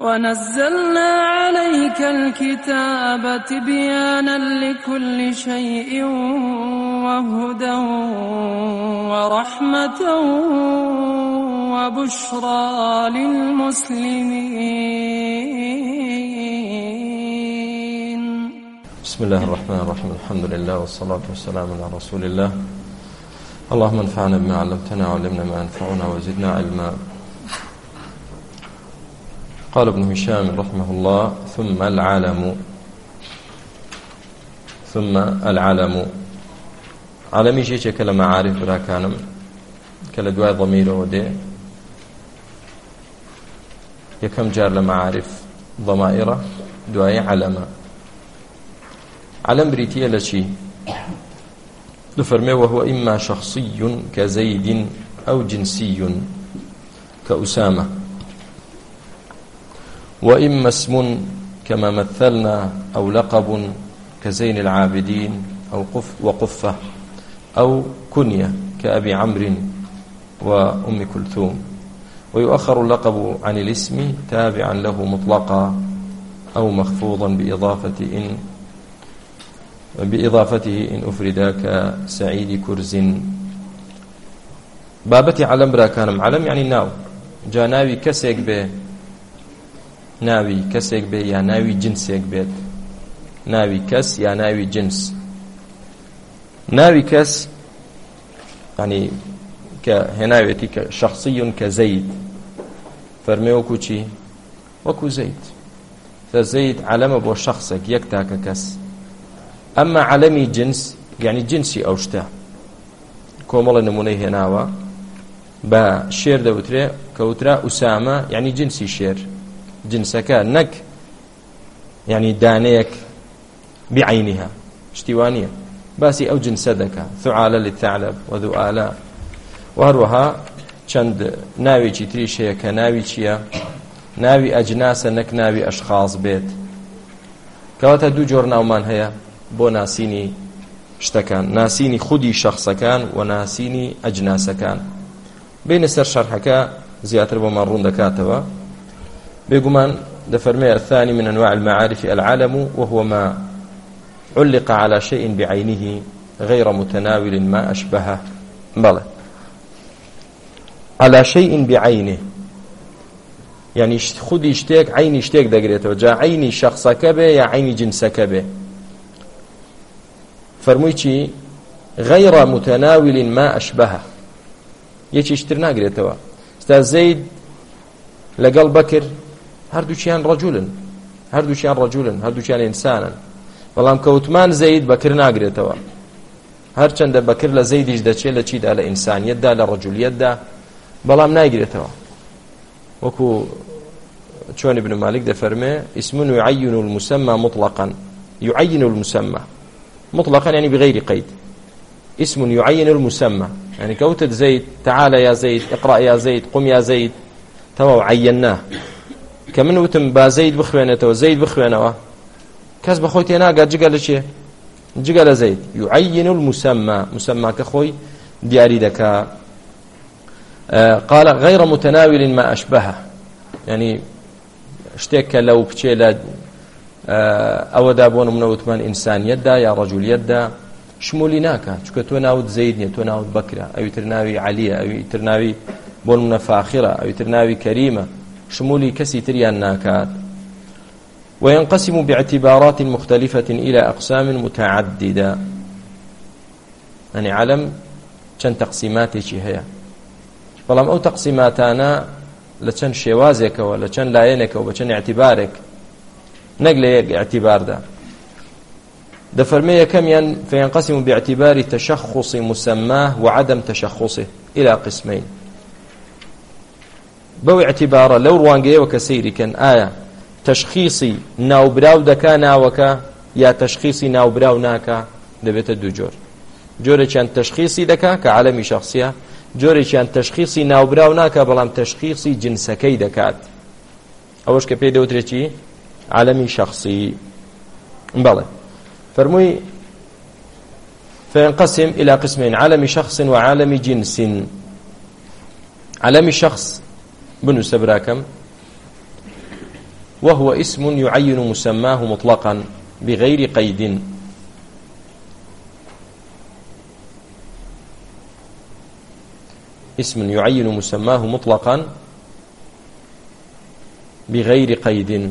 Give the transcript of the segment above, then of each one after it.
ونزلنا عليك الكتاب تبيانا لكل شيء وهدى ورحمة وبشرى للمسلمين. بسم الله الرحمن الرحيم. الحمد لله والصلاة والسلام على رسول الله. اللهم انفعنا بما علمتنا وعلمنا ما ينفعنا وزدنا علما. قال ابن هشام رحمه الله: ثم العلم علمي شيء كلمة عارف برا كانم كلا دواء ضمير ودي يكم جار لمعارف ضمائرة دواء علم بريتية لشي لفرمي وهو إما شخصي كزيد أو جنسي كأسامة، وإما اسم كما مثلنا أو لقب كزين العابدين أو وقفة، أو كنية كأبي عمرو وأم كلثوم. ويؤخر اللقب عن الاسم تابعا له مطلقا أو مخفوضا بإضافته إن أفرد كسعيد كرز. بابتي علم برا كانم علم يعني ناو جا ناوي كسيك به ناوي كسيك به يا ناوي جنسيك بيت ناوي كس يا ناوي جنس. ناوي كس يعني كهناويتي شخصي كزيد فرميوكو چي وكو زيد، فزيد علم بو شخصك يكتاك كس. أما علمي جنس يعني جنسي أوشتا كومل نمونه هناوا با شير دوتري كوترا أسامة يعني جنسي شير جنسك نك يعني دانيك بعينها اشتوانية باسي أو جنسدك ثعالة للثعلب وذو آلاء. وهروها چند ناوي چي تريش هي كناوي چيا ناوي أجناس نك ناوي أشخاص بيت كواتا دو جور ناومان هيا بۆ ناسینی شتەکان، ناسینی خودی شخصەکان و ناسینی ئەجناسەکان. بینە سەر شەرحەکە زیاتر بۆمان ڕوون دەکاتەوە. بێگومان دەفەرمێ الثاني من أنواع المعارف العلم وهو ما علق على شيء بعينه غير متناول ما أشبهه. بلى على شيء بعينه يعني خودی شتێک عینی شتێک دەگرێتەوە، جا عینی شخصەکە بێ یا عینی جنسەکە بێ. فرمووی چی؟ غير متناول ما أشبهه یەکیشتر ناگرێتەوە. ستا زەید لەگەڵ بەکر هەردووچیان هەردووچیان ئینسانن، بەڵام کەوتمان زەید بەکر ناگرێتەوە. هەرچەندە بەکر لە زەیدیش دەچێت لە چیدا لە ئینسانیەتدا لە ڕەجولیەتدا، بەڵام ناگرێتەوە. وەکو چۆن ابن مالك دەفەرمێ اسم يعين المسمى مطلقا يعين المسمى مطلقا يعني بغير قيد. اسم يعين المسمى يعني كوتت زيد تعال يا زيد اقرأ يا زيد قم يا زيد تمام عيناه. كمن وتم با زيد بخوانته زيد بخوانه كاس بخوتي انا قال جقل شي جقل زيد يعين المسمى مسمى كخوي دياري دكا. قال غير متناول ما أشبهه يعني اشتك لو بچيلا ئەوە دابوون منەوتمان ئینسانیەتدا یا ڕەجولیەتدا شمولی ناکات، چونکە تۆ ناوت زەید نیە، تۆ ناوت بەکرە، ئەویتر ناوی عەلیە، ئەویتر ناوی بۆ منە فاخرە، ئەویتر ناوی کەریمە، شمولی کەسی تریان ناکات. وينقسم باعتبارات مختلفة إلى أقسام متعددة. يعني علم چەند تەقسیماتێکی هەیە، بەڵام ئەو تەقسیماتانە لە چەند شێوازێکەوە لە چەند لایەنێکەوە بە چەند اعتبارێک نقل اعتبار ده دفرمية كميا فينقسم باعتبار تشخص مسماه وعدم تشخصه إلى قسمين. بو اعتبار لو روانجي وكسيري كان آية تشخيصي ناوبراو دكا ناوكا يا تشخيصي ناوبراو ناكا دبيت دو جوري كان تشخيصي دكا كعالمي شخصية، جوري كان تشخيصي ناوبراو ناكا بلام تشخيصي جنسكي دكات. أوش كبير دوتريتي عالمي شخصي. بلى فرموي فينقسم إلى قسمين: عالم شخص وعالم جنس. عالم شخص بنو سبراكم وهو اسم يعين مسماه مطلقا بغير قيد. اسم يعين مسماه مطلقا بغير قيد،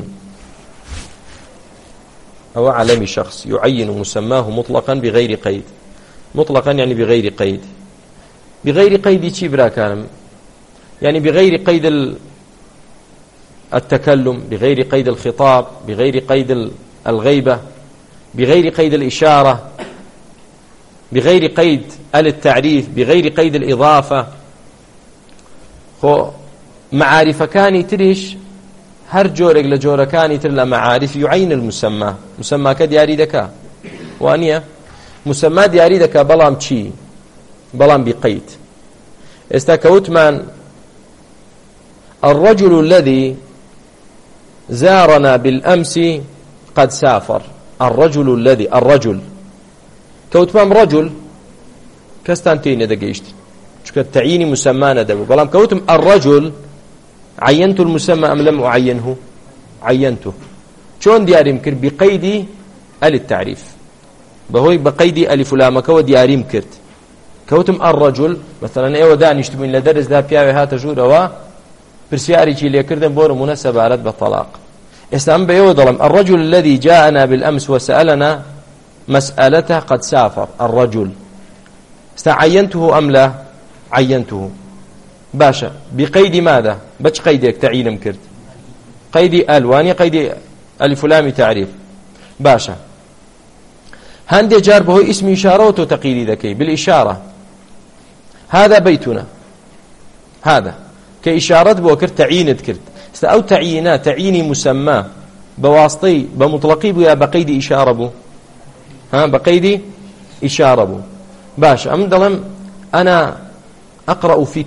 أو علم شخص يعين مسماه مطلقا بغير قيد. مطلقا يعني بغير قيد. بغير قيد شي برا كان يعني بغير قيد التكلم، بغير قيد الخطاب، بغير قيد الغيبة، بغير قيد الإشارة، بغير قيد التعريف، بغير قيد الإضافة. خو معارف كاني تريش هر جورك لجورة كاني ترلا معارف يعين المسمى. مسمى كدياري دكا وانيا مسمى دياري دكا بلام چي بلام بقيد. استكوتمان الرجل الذي زارنا بالأمس قد سافر. الرجل كوتمان رجل كستانتين دقيشت شو التعيين مسمى ندبو بلام كوتم الرجل عينت المسمى أم لم أعينه؟ عينته. شون دياري مكر بقيد التعريف بهوي بقيد ألف لامك ودياري مكرت كوتم الرجل مثلا ايوه داني اشتبين لدرس دا بياوي هاتا جوروا برسياري جي ليكردن بور مناسبة على بطلاق استعم بيوه ظلم الرجل الذي جاءنا بالأمس وسألنا مسألته قد سافر. الرجل استعينته أم لا؟ عينته. باشا بقيد ماذا؟ بش قيدك تعيين مكرت قيد ألواني قيد ألف لام تعريف. باشا هندي جار به اسم إشارة وتقييد ذكي بالإشارة. هذا بيتنا، هذا كإشارة بوكر تعيين ذكرت أو تعيينات تعييني مسمى بواسطي بمطلقي بيا بقيد إشارة بو بقيد إشارة بو. باشا أم ظلم أنا أقرأ في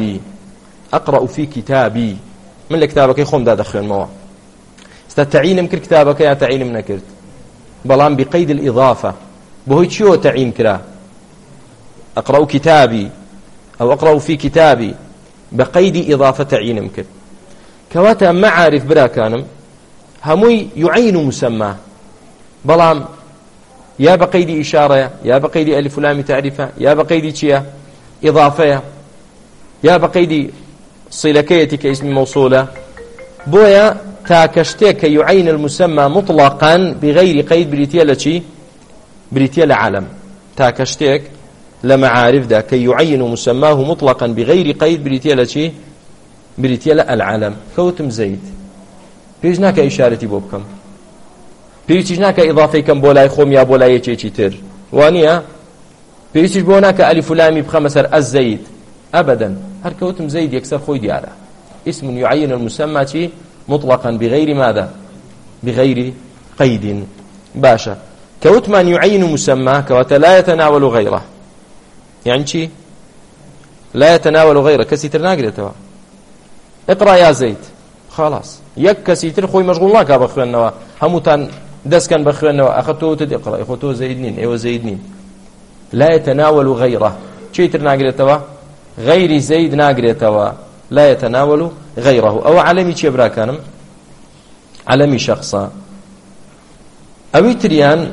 كتابي من كتابك يخوم دا دخل الموضوع استتعين مكر كتابك يا تعين من كرت بلان بقيد الإضافة بهي شو تعين كرا أقرأ كتابي أو أقرأ في كتابي بقيد إضافة تعين مكر كواتا معارف برا كانم هموي يعين مسمى بلان يا بقيد إشارة يا بقيد ألف لام تعرفة يا بقيد شيا إضافة يا بقيد صلكيتي كاسم موصولة بويا تاكشتك يعين المسمى مطلقا بغير قيد بريتيا علم تاكشتك لمعارف دا كي يعين مسماه مطلقا بغير قيد بريتيا العلم. كوتم زيد بيجناك إشارتي بوبكم بيجناك إضافي كم بولاي خوم يا بولاي تشي تر وانيا بيجي بوناك ألف لامي بخمسر الزيد أبدا. هر كوتم زيد يكسر خوي ديارة اسم يعين المسمى مطلقا بغير ماذا؟ بغير قيد. باشا كوتمان يعين مسمى كوتا لا يتناول غيره يعني شي لا يتناول غيره كسيتر ناقرتها اقرأ يا زيد خلاص يك كسيتر خوي مشغول لك بخوانوا هموتان دسكن بخوانوا أخذتو تدقرأ أخذتو زيدنين أيوة زيدنين لا يتناول غيره شيتر ناقرتها غير زيد ناقرتها لا يتناول غيره أو علمي شبرا كانم علمي شخصا أو تريان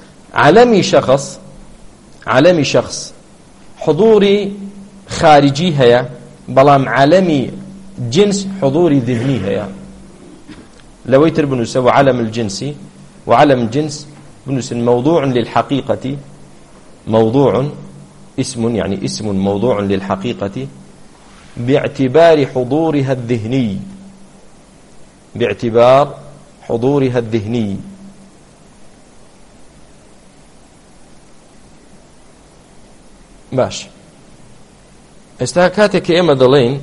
علمي شخص حضوري خارجي هيا بلام علمي جنس حضوري ذهني هيا. لو يتر بنوس وعلم الجنسي وعلم الجنس بنوس موضوع للحقيقة موضوع اسم يعني اسم موضوع للحقيقة باعتبار حضورها الذهني باش استاكاتك اما دلين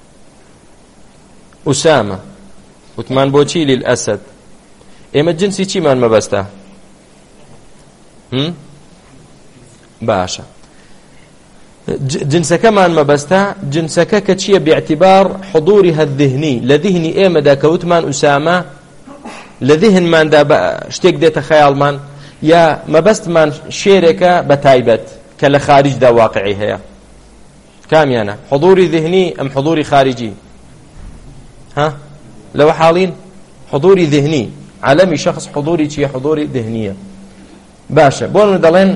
أسامة وثمان بوشي للأسد اما جنسي چي من مبسته باشا جنسك من مبسته جنسك كتشي باعتبار حضورها الذهني لذهني اما دا كوتمان أسامة لذهن من دا شتيك ديت خيال من يا مبست من شيرك بتايبت كلا خارج دا واقعي هي كام يانا حضوري ذهني أم حضوري خارجي لو حالين حضوري ذهني علمي شخص حضوري چیە حضوري ذهنية باشە بۆن دەڵێن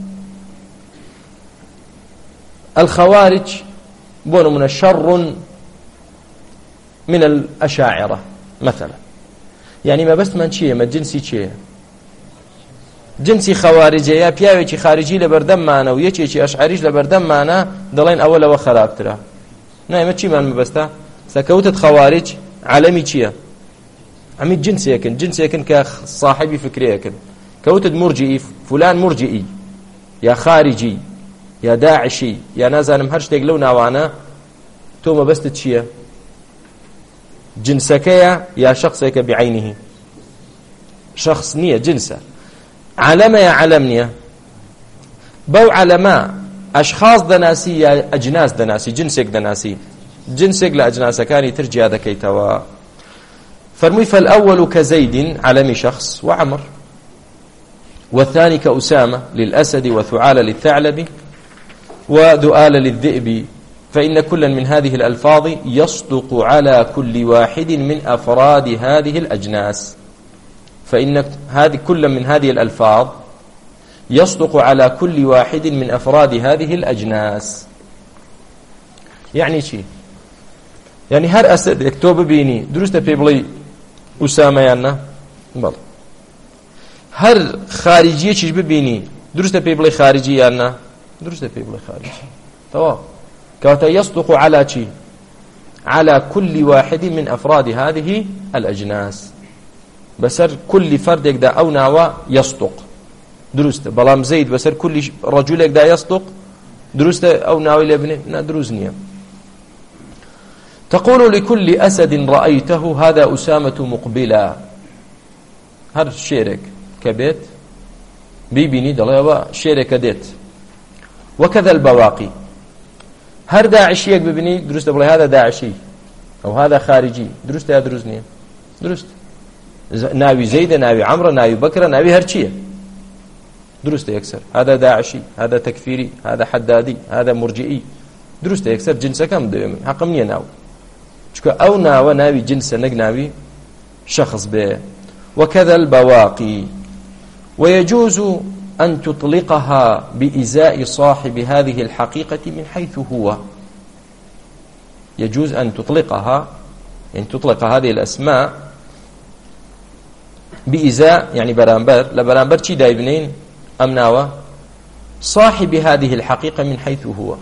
الخوارج بۆن من شر من الأشاعرة مثلا يعني ما بس من چیە ما جنسي چیە جنسي خوارجية پیاوێکی خارجی لە بەردەممانە و یەکێکی ئەشعریش لە بەردەممانە دەڵێن ئەوە لەوە خراپترە نایمە چیمان مەبەستە سەکەوتت خوارج عالمي چیە ئەمی جنسێکن کە صاحبی فکرەیەکن کەوتت مرجئی فلان مرجئی یا خارجی یا داعشی یا نازانم هەر شتێک لەو ناوانە تۆ مەبەستت چییە جنسەکەیە یا شخصێکە بعینه شخص نییە جنسە علەمە یا علەم نییە بەو علەمە ئەشخاص دەناسی یا ئەجناس دەناسی جنسێک دەناسی جنسێک لە ئەجناسەکانی تر جیا دەکەیتەوە فرمي فالأول كزيد علم شخص وعمر والثاني كأسامة للأسد وثعال للثعلب ودؤال للذئب فإن كلا من هذه الألفاظ يصدق على كل واحد من أفراد هذه الأجناس فإن كل من هذه الألفاظ يصدق على كل واحد من أفراد هذه الأجناس يعني شيء يعني هر أسد اكتوب بيني درست بيبلي أسامة يانا بل هر خارجية چيش ببيني درست بيبلي خارجي يانا درست بيبلي خارجي تمام كواتا يصدق على شيء على كل واحد من أفراد هذه الأجناس بسر كل فرد يقدا أو ناوا يصدق درست بلام زيد بسر كل رجل يقدا يصدق درست أو ناوا لابنه نا دروزنيا تقول لكل أسد رأيته هذا أسامة مقبلا هر شيرك كبيت بيبيني دلوا شيرك ديت وكذا البواقي هر داعشيك ببني درست بلا هذا داعشي أو هذا خارجي درست يا دروزني درست ناوي زيد ناوي عمرو ناوي بكر ناوي هرشية درست يكسر هذا داعشي هذا تكفيري هذا حدادي هذا مرجئي درست يكسر جنسه كم دوم حقم ني ناو چكو او ناو ناوي جنس نق ناوي شخص به وكذا البواقي ويجوز أن تطلقها بإزاء صاحب هذه الحقيقة من حيث هو يجوز أن تطلقها يعني تطلق هذه الأسماء بإزاء يعني برامبر لبرامبر چي دايبنين أمناوة صاحب هذه الحقيقة من حيث هو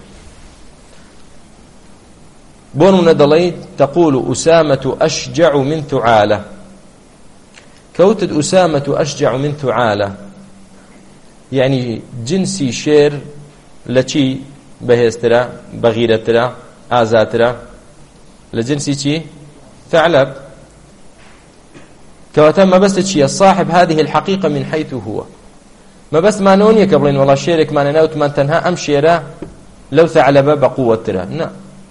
بون ندليت تقول أسامة أشجع من ثعالة كوتد أسامة أشجع من ثعالة يعني جنسي شير لچي بهسترا بغيرترا آزاترا لجنسي چي ثعلب كواتم ما بس تشي صاحب هذه الحقيقة من حيث هو ما بس ما نوني قبلين والله شيرك ما نناوت من تنهى أم شيرا لو ثعلب بقوة ترى لا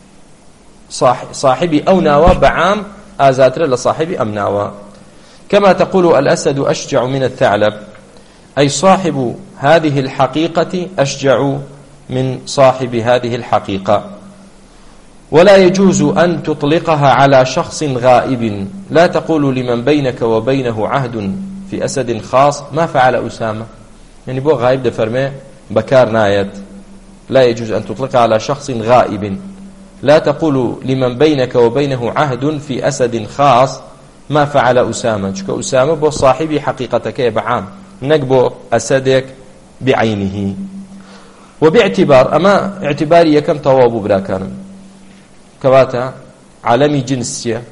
صاحبي أو ناوى بعام آزاترا لصاحبي أم ناوى كما تقول الأسد أشجع من الثعلب أي صاحب هذه الحقيقة أشجع من صاحب هذه الحقيقة ولا يجوز أن تطلقها على شخص غائب لا تقول لمن بينك وبينه عهد في أسد خاص ما فعل أسامة يعني بو غائب دفرمي بكار نايت لا يجوز أن تطلقها على شخص غائب لا تقول لمن بينك وبينه عهد في أسد خاص ما فعل أسامة شكو أسامة بو صاحبي حقيقتك بعام نقبو أسدك بعينه وباعتبار أما اعتباري كم توابو براكان كواتا عالمي جنسية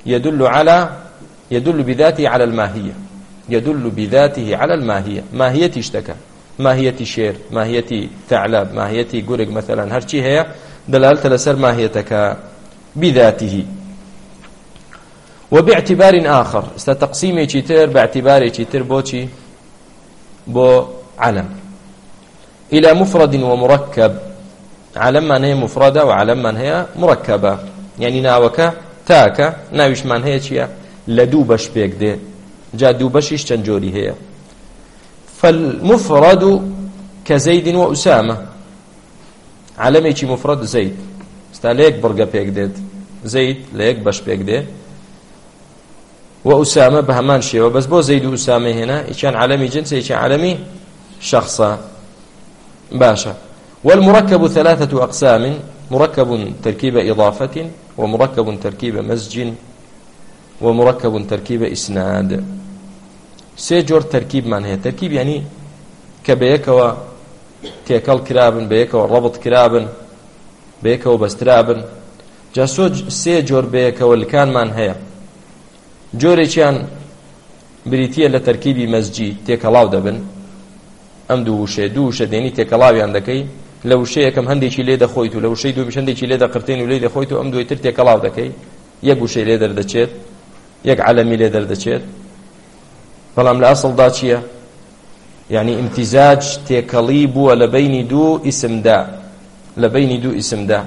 يدل بذاته على الماهية يدل بذاته على الماهية ماهية اشتكى ماهية شير ماهية ثعلب ماهية قرق مثلا هرشي هي دلالة لسر ماهيتك بذاته وباعتبار آخر استتقسيمي چيتر باعتباري چيتر بوشي بو علم إلى مفرد ومركب علم من هي مفردة وعلم من هي مركبة يعني ناوك تاك ناوش من هي چيا لدوبش بيك دي جا دوبشش چنجوري هي فالمفرد كزيد وأسامة علمي چي مفرد زيد استا ليك برقا بيك ديد زيد ليك بش بيك دي وأسامة بهمان شيء وبس بو زيد وأسامة هنا كان علمي جنس كان علمي شخصا باشا. والمركب 3 أقسام: مركب تركيب إضافة، ومركب تركيب مزج، ومركب تركيب إسناد. سيجور تركيب من هي تركيب يعني كبيك تيكل كرابن بيك وربط كرابن بيك وبسترابن جاسوج سيجور بيك واللي كان من هي جوري كان بريتيا لتركيب مزجي تيكلاو دبن ام دوشه ديني تيكلاو عندكي لو شيء كم هندي شي ليدا خويتو لو شيء دو مش هندي شي ليدا قرتين وليدا خويتو ام دو يترتي كلاو دكي يقو شي ليدا دچيت يق علمي ليدا دچيت فلام الاصل داتشيا يعني امتزاج تيكليب ولبين دو اسم دا لبين دو اسم دا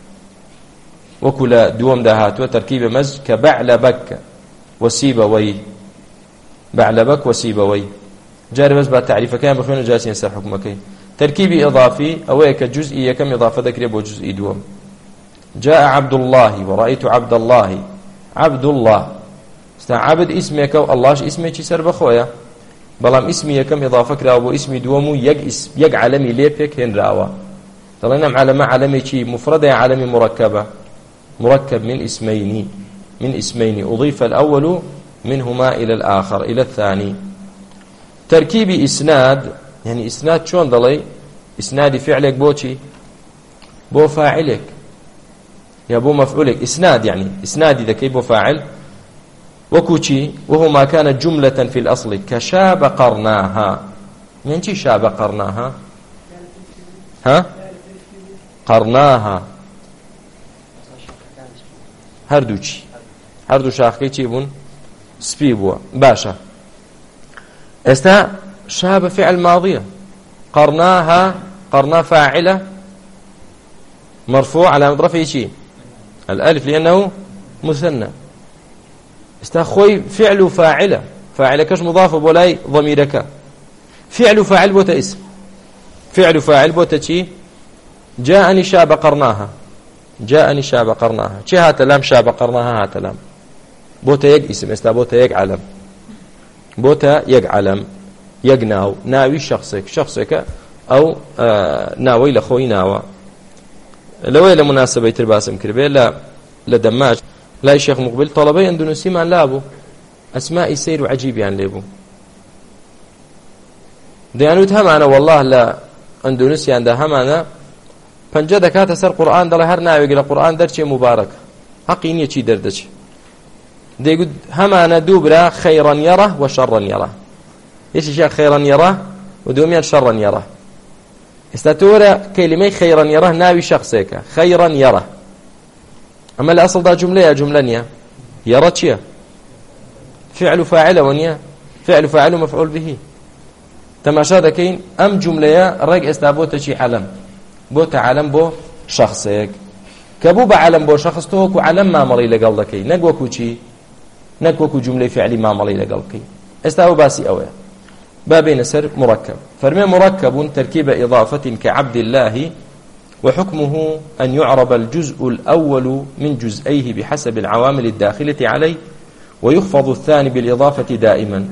وكل دوم دهات وتركيب مزج كبعلبك وسيبوي بعلبك وسيبوي جاري بس بعد تعريف كان بخوين جالسين يسر حكمك. تركيب إضافي أويك جزئي كم إضافة ذكر بو جزئي دوم. جاء عبد الله ورأيت عبد الله. عبد الله استعبد اسمك والله اسمك يسر بخويا بلام اسمي كم إضافة كراو اسمي دومو يق علمي ليبك هن راوا طلعنا على علمي شي مفردة علمي مركبة مركب من اسمين أضيف الأول منهما إلى الآخر إلى الثاني. تركيب إسناد يعني إسناد شون ضلي إسناد فعلك بوشي بو فاعلك يا بو مفعولك إسناد يعني إسنادي ذكي بو فاعل وكوشي وهو ما كانت جملة في الأصل كشاب قرناها. يعني شي شاب قرناها ها قرناها هردو شاخكي چی بون سبي بوا باشا استا شاب فعل ماضية قرناها قرنا فاعلة مرفوع على مضرفه شي الألف لأنه مثنى استا خوي فعل فاعلة كش مضاف بولاي ضميرك فعل فاعل بوتا اسم فعل فاعل بوتا شي جاءني شاب قرناها چه هات لام شاب قرناها هات لام بوتا يق اسم استا بوتا يق علم بوتا يق علم يق ناوي شخصك او ناوي لخوي ناوى لو الى مناسبه ترباسم كربي لا لدماج لا الشيخ مقبل طلبي اندونيسي ما لابو اسماء سير وعجيب يعني ليبو ديانوت هم انا والله لا اندونيسيا عندها هم انا پنجه دکات سر قرآن دل هر ناوی گل قرآن در چه مبارک حقینیه چی دردش دیگو همانا دوبرا خيرا يره وشرا يره ايش شيء خيرا يره ودوميان شرا يره استاتورا كلمه خيرا يره ناوي شخصك خيرا يره اما الاصل ده جمله نيه يره چيه فعل فاعل ونيه فعل فاعل مفعول به تماشا دكين ام جمله رج استابوت شي علم بو تعلم بو شخصك كبو بعلم بو شخص توكو علم ما مري لقلدكي نقوكو چي نقوكو جمله فعلي ما مري لقلدكي استاو باسي اوه بابين سر مركب فرمي مركب تركيب إضافة كعبد الله وحكمه أن يعرب الجزء الأول من جزئيه بحسب العوامل الداخلة عليه ويخفض الثاني بالإضافة دائما.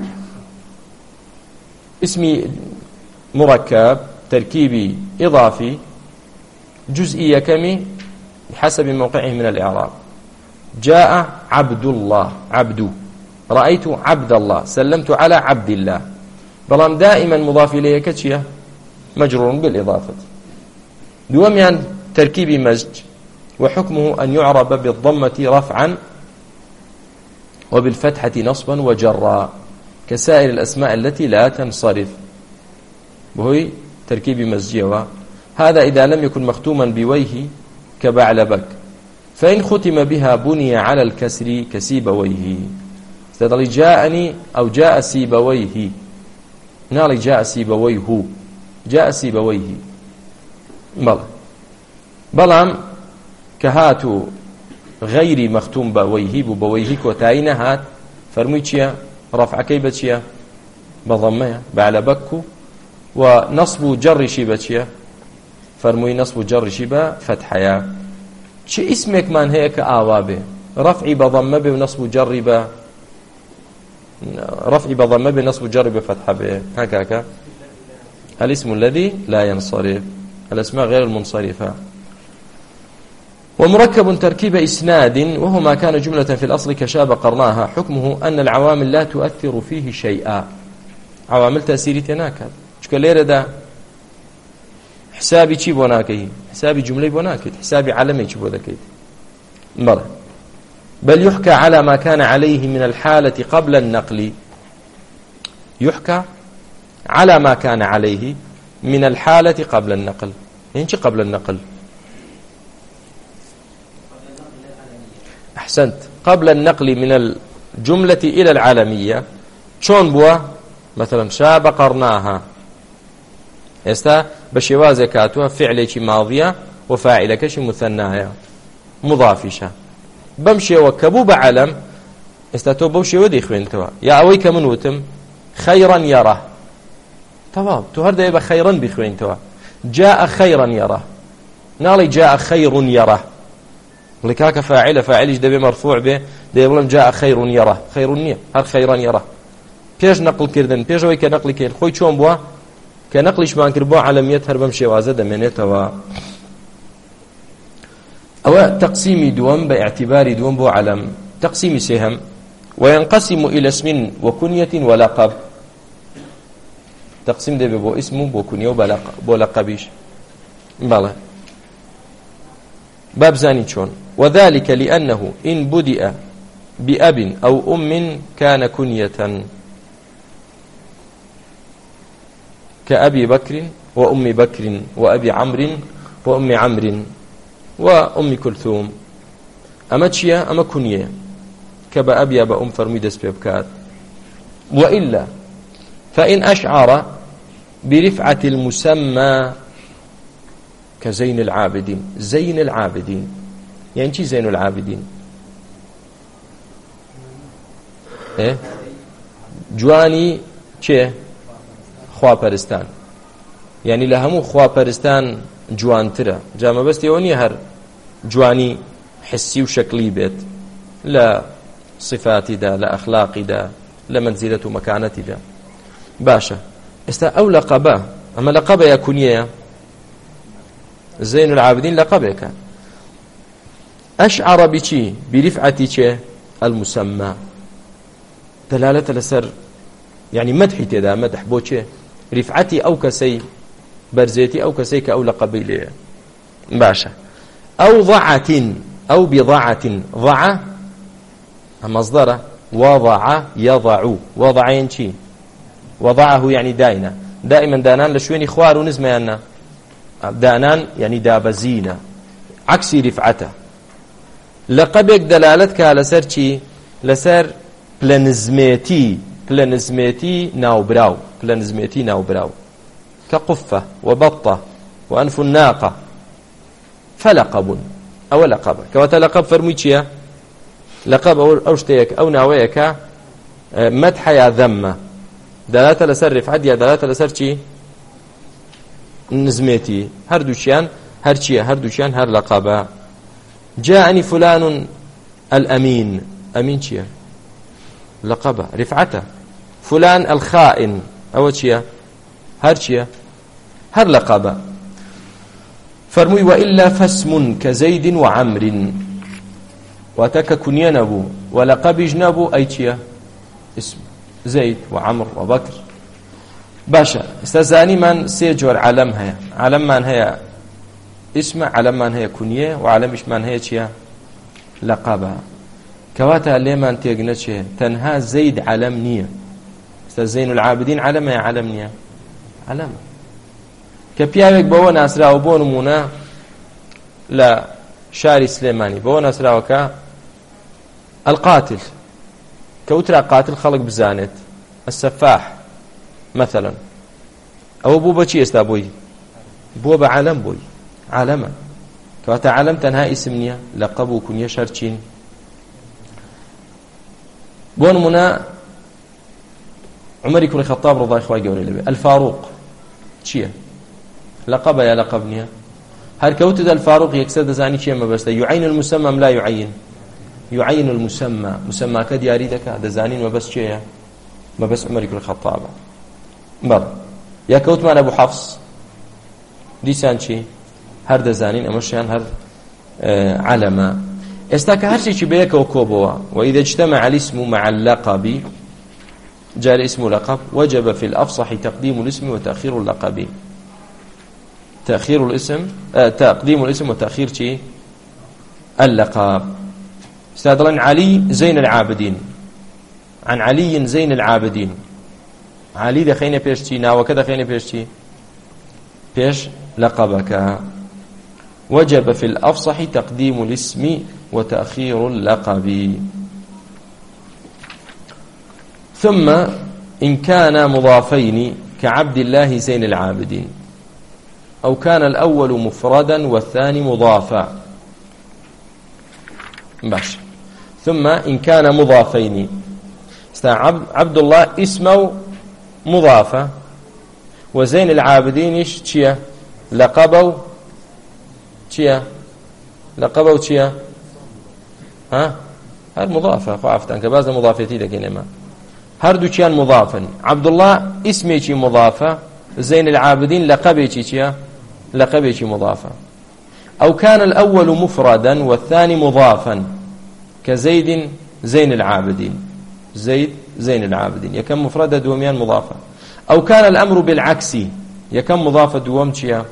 اسمي مركب تركيبي إضافي جزئية كمي بحسب موقعه من الإعراب. جاء عبد الله عبد، رأيت عبد الله، سلمت على عبد الله، بلام دائما مضاف إليه كتشية مجرور بالإضافة. دوميان تركيبي مزج وحكمه أن يعرب بالضمة رفعا وبالفتحة نصبا وجرا كسائر الأسماء التي لا تنصرف، وهي تركيب مزجية. هذا إذا لم يكن مختوما بويه كبعلبك، فإن ختم بها بني على الكسر كسيبويه. استدل جاءني أو جاء سيبويه، نالي جاء سيبويه، جاء سيبويه بلام كهاتو غير مختوم بويه بويه كوتاين هات فرميتشيا رفع كيبتشيا بضمها بعلبك، ونصب جر شيبتشيا فرمي نصب جر شيبة فتحيا. شي اسمك من هيك آوابه رفعي بضمه ونصب جر رفع بضمه بنصب جر بفتحه به هكاك. الاسم الذي لا ينصرف، الأسماء غير المنصرفة. ومركب تركيب إسناد وهو ما كان جملة في الأصل كشاب قرناها، حكمه أن العوامل لا تؤثر فيه شيئا. عوامل تأثيري تناكد شكل ليرة دا حسابي چی بۆ ناکەی، حسابي جملەی بۆ ناکەیت، حسابي علەمێکی بۆ دەکەیت. بەڵێ بل يحكى على ما كان عليه من الحالة قبل النقل، يحكى على ما كان عليه من الحالة قبل النقل. يعني شي قبل النقل؟ أحسنت، قبل النقل من الجملة إلى العالمية شون بوا مثلا شاب قرناها استا بشوازه كاتوها فعلك ماضية وفاعلكش مثناها مضافشة بمشي وكبو بعلم استا تو بوشي ودي خوينتوا يا اويك من وتم خيرا يره تمام تو هردا يبقى خيرا بخوينتوا جاء خيرا يره نالي جاء خير يره لكاك فاعلش دبي مرفوع به دبلم جاء خير يره خير نيه هر خيرا يره بيش نقل كردن بيش اوي كنقل كير خوي چون بوا كنقلش ما كربو علميت هر بمشي وازه دمنيتوا او تقسيم دوم باعتبار دوم بو علم تقسيم سهم وينقسم الى اسم وكنية ولقب. تقسيم ده بو اسم بو كنية وبو لقبيش بلا باب زاني شون. وذلك لأنه إن بدأ بأب أو أم كان كنية كأبي بكر وأم بكر وأبي عمرو وأم عمرو وأم كلثوم. أما تشيا أما كنية كبا أبي أبا أم فرميدس بيبكات. وإلا فإن أشعر برفعة المسمى كزين العابدين. زين العابدين يعني شي زين العابدين؟ إيه جواني چه خوا پرستان يعني لهمو خوا پرستان جوان ترى جامع بس يوني هر جواني حسي وشكلي بيت لا صفاتي دا لا أخلاقي دا لا منزلة ومكانتي دا باشا استا أو لقبا. أما لقبا يكون يا زين العابدين لقبا كان أشعر بشي برفعة المسمى دلالة لسر يعني مدحي تدا مدح بوشي رفعتي أو كسي برزيتي أو كسي كأو لقبي لي باشا. أو ضعة أو بضعة ضع مصدره وضع يضع وضع ينشي وضعه يعني دائنا دائما دانان لشوين خوار ونزم يعني دانان يعني دابزينة عكسي رفعته. لقبك دلالتك على سر شي لسر بلنزميتي ناوبراو بلنزميتي ناوبراو كقفة وبطة وأنف الناقة فلقب أو لقب كواتلقب فرميتشيا لقب أو شتيك أو ناويك مدح يا ذمة دلالة لسر رفعت يا دلالة لسر شي نزميتي هردوشيان هردوشيان هر لقبا. جاءني فلان الأمين أمين شيا لقبه رفعته. فلان الخائن أو شيا هر لقبه. فرمي وإلا فاسم كزيد وعمر واتك كنيا نبو ولقب جنبو أي شيا اسم زيد وعمر وبكر باشا. استزاني من سيجور علمها علم من هي اسم علم من هي كنية وعلمش من هي شيا لقبها كواتا ليمان تيغنتشي تنها زيد علم نية زين العابدين علم يا علم نية علم كبياوك بوان أسرا وبون مونا لا شاري سليماني بوان أسرا وكا القاتل كوترا قاتل خلق بزانت السفاح مثلا أو بوبا شي استابوي بوبا علم بوي علما كواتا علم تنها اسم نية لقبو كنية شرچين بون منا عمر بن الخطاب رضي الله عنه الفاروق شيء لقب يا لقبني هل كوت الفاروق يكسد زاني شيء ما بس يعين المسمى لا يعين المسمى مسمى كدياري دك هذا زانين ما بس شيء ما بس عمر بن الخطاب بەڵێ یا کەوتمان ئەبوو حەفس دیسان چی هەر دەزانین ئەمەشیان هەر علەمە ئێستا کە هەرچێکی بەیەکەوە کۆبەوە وإذا اجتمع الاسم مع اللقب جاء الاسم لقب وجب في الأفصح تقديم الاسم وتأخير اللقب تقديم الاسم وتأخير شيء اللقب استاذ علي زين العابدين عن علي زين العابدين علي دخينا بيشتي ناوكذا دخينا بيشتي بيش لقبك وجب في الأفصح تقديم الاسم وتأخير اللقب ثم إن كان مضافين كعبد الله زين العابدين أو كان الأول مفردا والثاني مضافا باش ثم إن كان مضافين عبد الله اسمه مضافة وزين العابدين شيا لقبوا شيا لقبوا شيا ها هذا مضافة خافتن كباز مضافتي لكن ما هردو كان مضافا عبد الله اسمه شي مضافة زين العابدين لقبه شيا لقبه شي مضافة أو كان الأول مفردا والثاني مضافا كزيد زين العابدين زيد زين العابدين يكم مفردة دوميان مضافة أو كان الأمر بالعكس يكم مضافة دوم شيا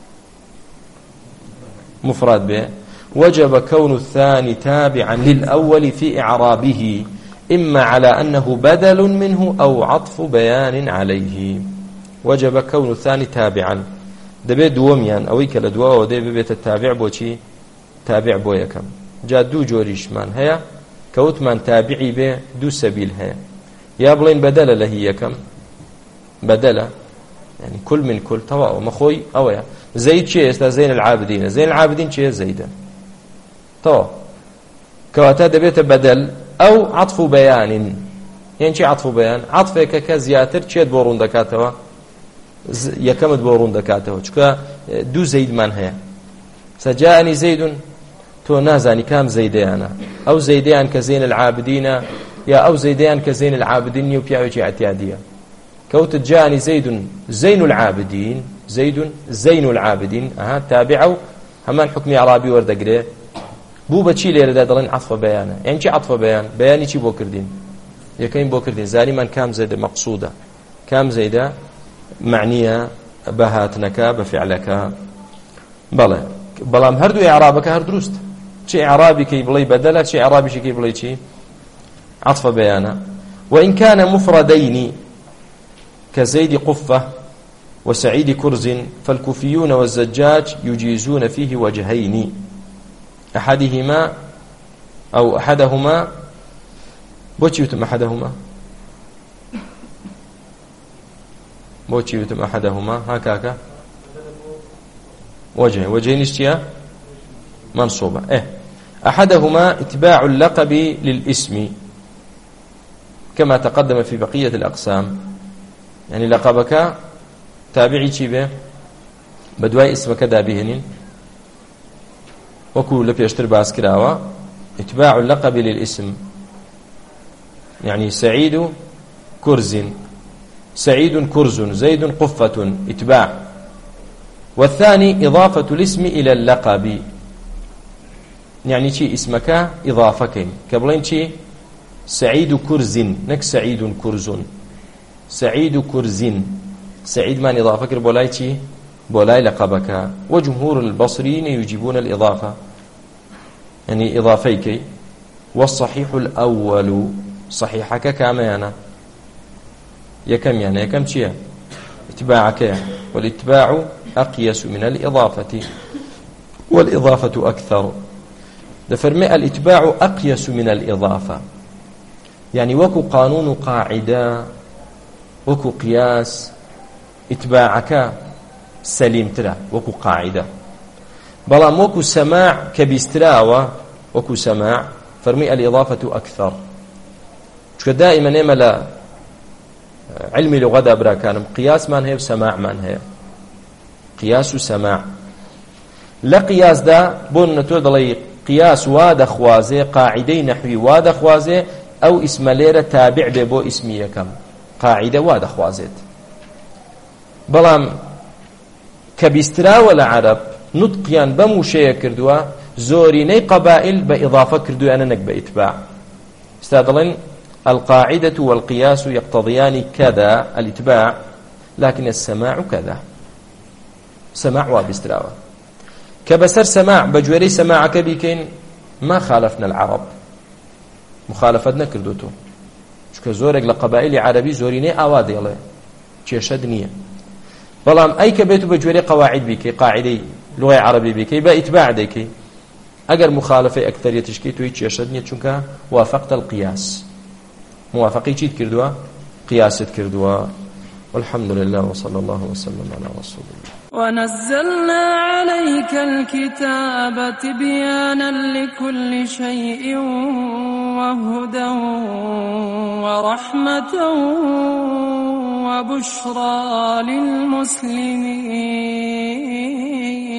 مفرد به وجب كون الثاني تابعا للأول في إعرابه إما على أنه بدل منه أو عطف بيان عليه وجب كون الثاني تابعا دبي دوميان أو يكلا دوا ودي ببيت التابع بوشي تابع بو يكم جا دو جوريش من هيا كوت من تابعي به دو سبيل هيا يا بلين بدل له يكم بدل يعني كل من كل توا مخوي أويا زيد شيء استا زين العابدين زين العابدين شيء زيدا توا كواتا دبيت بدل أو عطف بيان يعني شيء عطف بيان عطفك كزياتر شيء بورون دكاتوا يكمد بورون دكاتوا شكا دو زيد من هيا سجاءني زيد تو نازاني كام زيديانا أو زيديان كزين العابدين يا أو زيديان كزين العابدين يبيعوا اعتيادية كوت جاءني زيد زين العابدين زيد زين العابدين تابعوا همان حكم عربي وردقري بو بچی لێرە دا دەڵێن عطف بيانا يعني چی عطف بيان بياني چی بۆ کردین یەکەین بۆ کردین زانی من کام زەیدە مەقصودە کام زەیدە معنیە بە هاتنەکە بە فعلەکە بەڵێ بەڵام هەردوو ئیعرابەکە هەر دروست چی ئیعرابێکی بڵێ بەدەلە چی ئیعرابێکی بڵێ چی عطف بيانا وإن كان مفردين كزيد قفة وسعيد كرز فالكوفيون والزجاج يجيزون فيه وجهين أحدهما أو أحدهما بوشي يتم أحدهما بوشي يتم أحدهما هكاكا وجهين اشتيا منصوبة أحدهما اتباع اللقب للاسم كما تقدم في بقية الأقسام يعني لقبك تابعي شيبه بدواي اسمك دابهنين وكو لبيشتر باس كراوة اتباع اللقب للاسم يعني سعيد كرز سعيد كرز زيد قفة اتباع والثاني إضافة الاسم إلى اللقب يعني شي اسمك إضافك كبلين شي سعيد كرز نك سعيد كرز سعيد كرز سعيد من إضافك بولاي شي بولاي لقبك وجمهور البصريين يجيبون الإضافة يعني إضافيك والصحيح الأول صحيحك كامانا يكم يعني يكم شيء اتباعك والاتباع أقيس من الإضافة والإضافة أكثر دفرمي الاتباع أقيس من الإضافة يعني وكو قانون قاعدة وكو قياس اتباعك سليم ترى وكو قاعدة بلام وكو سماع كبيستراوة وكو سماع فرمي الإضافة أكثر شو دائما يملا علمي لغة دابرا كان قياس من هي وسماع من هي قياس وسماع لا قياس دا بون نتود لي قياس واد خوازي قاعدي نحوي واد خوازي أو اسم ليرة تابع ببو اسمية كم قاعدة وا دەخوازێت بەڵام کە بیستراوە لە عەرەب نوتقیان بەم وشەیە کردووە زۆرینەی قەبائل بە ئیضافە کردویانە نەک بە ئیتباع ئستا دەڵێن القاعدة والقياس يقتضيان كذا الاتباع لكن السماع كذا سماع وابستراوة كبسر سماع بجوري سماع كبيكين ما خالفنا العرب مخالفتنا كردوتو شكا زورك لقبائل عربي زوريني آوادي الله كيشد نية بلام أي كبيتو بجوري قواعد بيكي قاعدي لغة عربي بيكي بإتباع ديكي أجر مخالفة أكثر يتشكي توي كيشد نية شكا وافقت القياس موافقي چیت کردوا قياست كردوا والحمد لله وصلى الله وسلم على رسول الله ونزلنا عليك الكتاب تبيانا لكل شيء وهدى ورحمة وبشرى للمسلمين